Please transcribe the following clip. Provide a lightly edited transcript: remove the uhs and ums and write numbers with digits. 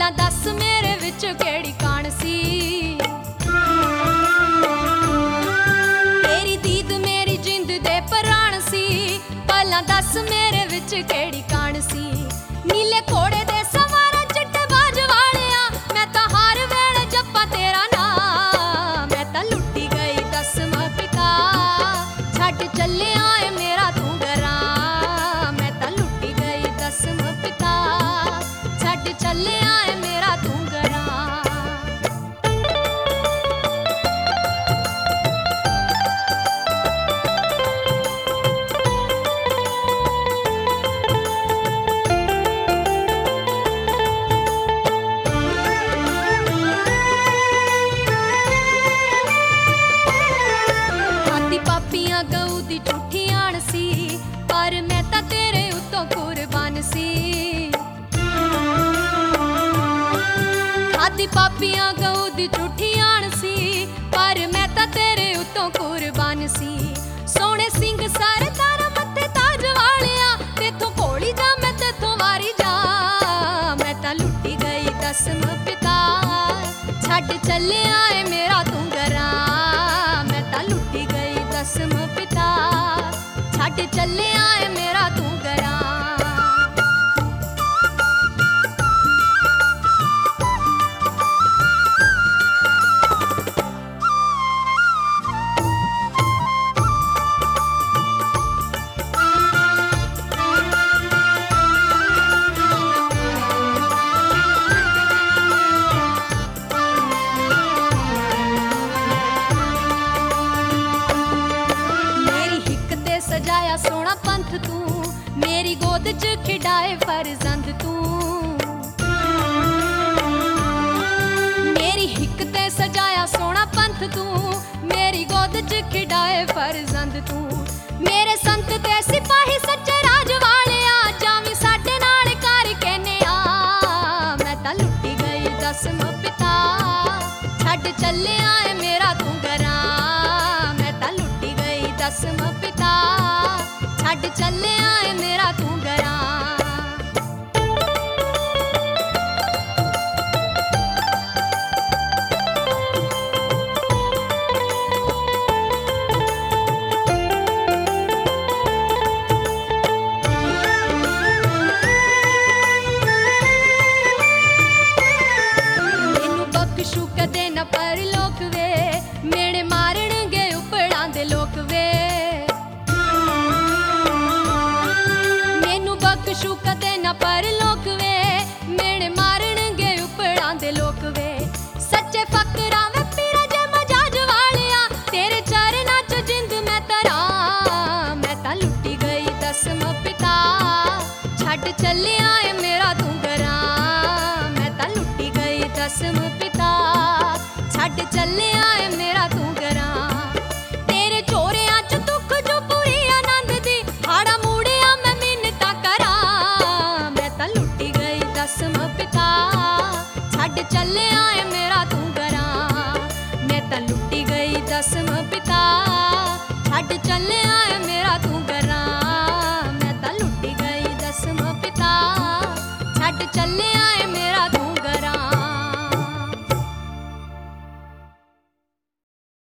ਪਹਿਲਾਂ ਦੱਸ ਮੇਰੇ ਵਿੱਚ ਕਿਹੜੀ ਕਾਣ ਸੀ। ਤੇਰੀ ਦੀਦ ਮੇਰੀ ਜਿੰਦ ਦੇ ਪ੍ਰਾਣ ਸੀ, ਪਹਿਲਾਂ ਦੱਸ ਮੇਰੇ ਵਿੱਚ ਕਿਹੜੀ ਕਾਣ ਸੀ। ਨੀਲੇ ਘੋੜੇ ਦੇ ਸਵਾਰਾਂ ਚਿੱਟੇ ਬਾਜ ਵਾਲਿਆ, ਮੈਂ ਤਾਂ ਹਰ ਵੇਲੇ ਜੱਪਾਂ ਤੇਰਾ ਨਾਂ। ਮੈਂ ਤਾਂ ਲੁੱਟੀ ਗਈ ਦਸਵਾਂ ਪਿਤਾ, ਛੱਡ ਚੱਲਿਆ ਏ ਮੇਰਾ ਤੂੰ ਘਰਾਂ। ਮੈਂ ਤਾਂ ਲੁੱਟੀ ਗਈ ਦਸਵਾਂ ਪਿਤਾ, ਛੱਡ ਚੱਲਿਆ ਏ ਮੇਰਾ ਤੂੰ ਘਰਾਂ। ਪਾਪੀਆਂ ਗਊ ਦੀ ਝੂਠੀ ਆਣ ਸੀ, ਪਰ ਮੈਂ ਤਾਂ ਤੇਰੇ ਉੱਤੋਂ ਕੁਰਬਾਨ ਸੀ। ਖਾਦੀ ਪਾਪੀਆਂ ਗਊ ਦੀ ਝੂਠੀ ਆਣ ਸੀ, ਪਰ ਮੈਂ ਤਾਂ ਤੇਰੇ ਉੱਤੋਂ ਕੁਰਬਾਨ ਸੀ। ਸੋਹਣੇ ਸਿੰਘ ਸਾਰੇ ਤਾਰਾ ਮੱਥੇ ਤਾਜ ਵਾਲਿਆ, ਤੇਥੋਂ ਕੋਲੀ ਜਾ ਮੈਂ ਤੇਥੋਂ ਵਾਰੀ ਜਾ। ਮੈਂ ਤਾਂ ਲੁੱਟੀ ਗਈ ਦਸਵਾਂ ਪਿਤਾ, ਛੱਡ ਚੱਲਿਆ ਏ ਮੇਰਾ ਤੂੰ ਘਰਾਂ। ਮੈਂ ਤਾਂ ਲੁੱਟੀ ਗਈ ਦਸਵਾਂ ਪਿਤਾ, ਛੱਡ ਚੱਲਿਆ ਏ ਮੇਰਾ ਤੂੰ ਘਰਾਂ। ਸਜਾਇਆ ਸੋਹਣਾ ਪੰਥ ਤੂੰ, ਮੇਰੀ ਗੋਦ 'ਚ ਖਿਡਾਏ ਫਰਜ਼ੰਦ ਤੂੰ। ਮੇਰੀ ਹਿੱਕ ਤੇ ਸਜਾਇਆ ਸੋਹਣਾ ਪੰਥ ਤੂੰ, ਮੇਰੀ ਗੋਦ 'ਚ ਖਿਡਾਏ ਫਰਜ਼ੰਦ ਤੂੰ। ਮੇਰੇ ਸੰਤ ਤੇ ਸਿਪਾਹੀ ਸੱਚੇ ਰਾਜ ਵਾਲਿਆ, ਜਾਵੀਂ ਸਾਡੇ ਨਾਲ ਕਰ ਕਹਿੰਨੇ ਆ। ਮੈਂ ਤਾਂ ਲੁੱਟੀ ਗਈ ਦਸਵਾਂ ਪਿਤਾ, ਛੱਡ ਚੱਲਿਆ ਏ ਮੇਰਾ ਤੂੰ ਘਰਾਂ। ਮੈਂ ਤਾਂ ਲੁੱਟੀ ਗਈ ਦਸਵਾਂ ਪਿਤਾ, ਛੱਡ ਚੱਲਿਆ ਏ ਮੇਰਾ ਤੂੰ ਘਰਾਂ। ਮੈਨੂੰ ਬਖਸ਼ੂ ਕਦੇ ਨਾ ਪਰਲੋਕ ਵੇ, ਮੇਣੇ ਮਾਰਨਗੇ ਉਪੜਾਂ ਦੇ ਲੋਕ ਵੇ। ਬਖਸ਼ੂ ਕਦੇ ਨਾ ਪਰਲੋਕ ਵੇ, ਮੇਣੇ ਮਾਰਨਗੇ ਉਪੜਾਂ ਦੇ ਲੋਕ ਵੇ। ਸੱਚੇ ਫਕਰਾਂ ਵੇ ਪੀਰਾਂ ਜੇ ਮਜਾਜ ਵਾਲਿਆ, ਤੇਰੇ ਚਰਨਾਂ 'ਚ ਜਿੰਦ ਮੈਂ ਤਰਾਂ। ਮੈਂ ਤਾਂ ਲੁੱਟੀ ਗਈ ਦਸਵਾਂ ਪਿਤਾ, ਛੱਡ ਚੱਲਿਆ ਏ ਮੇਰਾ ਤੂੰ ਘਰਾਂ। ਮੈਂ ਤਾਂ ਲੁੱਟੀ ਗਈ ਦਸਵਾਂ ਪਿਤਾ, ਛੱਡ ਚੱਲਿਆ ਏ ਮੇਰਾ ਤੂੰ ਘਰਾਂ। ਤੇਰੇ ਚੋਰਿਆਂ 'ਚ ਦੁੱਖ ਜੋ ਪੂਰੀ ਆਨੰਦ ਦੀ, ਹਾੜਾ ਮੂੜਿਆ ਮੈਂ ਮਿੰਨਤਾਂ ਕਰਾਂ। ਮੈਂ ਤਾਂ ਲੁੱਟੀ ਗਈ ਦਸਵਾਂ ਪਿਤਾ, ਛੱਡ ਚੱਲਿਆ ਏ ਮੇਰਾ ਤੂੰ ਘਰਾਂ। ਮੈਂ ਤਾਂ ਲੁੱਟੀ ਗਈ ਦਸਵਾਂ ਪਿਤਾ।